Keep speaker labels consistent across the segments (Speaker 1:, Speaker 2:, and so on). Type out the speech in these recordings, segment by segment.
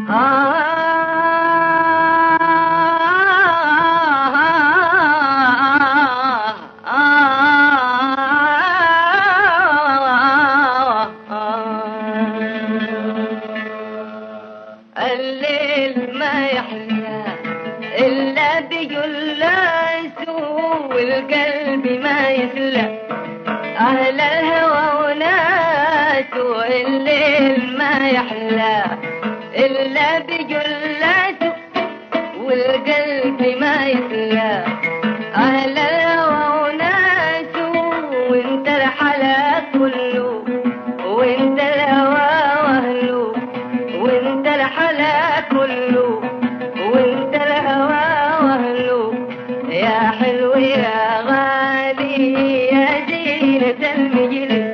Speaker 1: الليل ما يحلى إلا بجلاس والقلب ما يسلى أهل الهوى وناس. الليل ما يحلى إلا بجلاس والقلب ما يسلى أهل الهوى وناس. وانت الحلا كله وانت الهوى واهله وانت الحلا كله وانت الهوى واهله يا حلو يا غالي يا زينة المجلس.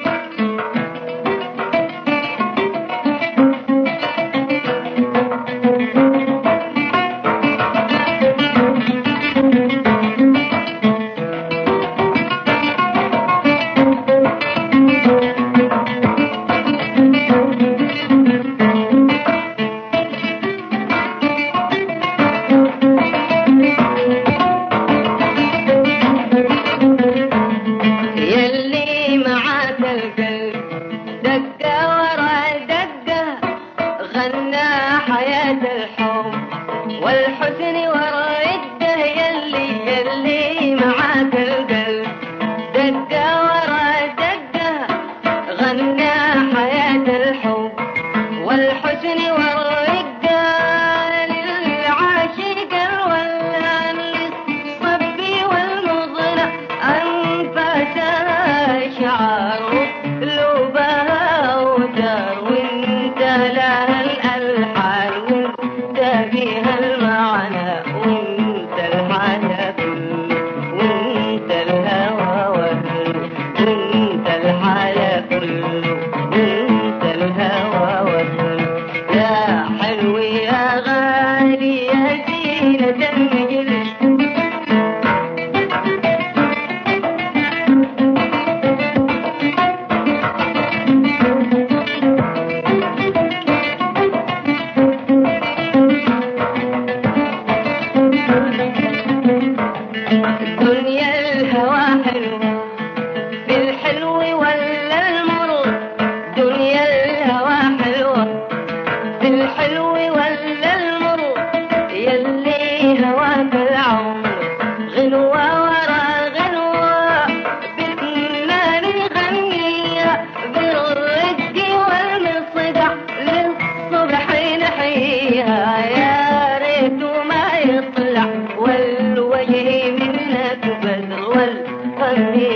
Speaker 1: والحزن والرده يلي معاك القلب دقة ورا دقة غنى حياة الحب. والحزن والرده للعاشق الولان للصبي والمغنى أنفاسها شعر لبها ودار وانت لها الألحان وانت فيها المعنى وانت الحياة وانت الهوى وانت الحياة وانت الهوى يا حلو يا غالي يا زينة المجلس. دنيا الهوى حلوة بالحلو ولا المر. دنيا الهوى حلوة بالحلو ولا المر. يلي هواك العمر غنوة ورا غنوة بالنار غنية بالرد والمصدع للصبح نحيها. يا ريت ما يطلع والوجه منك بدر والقلب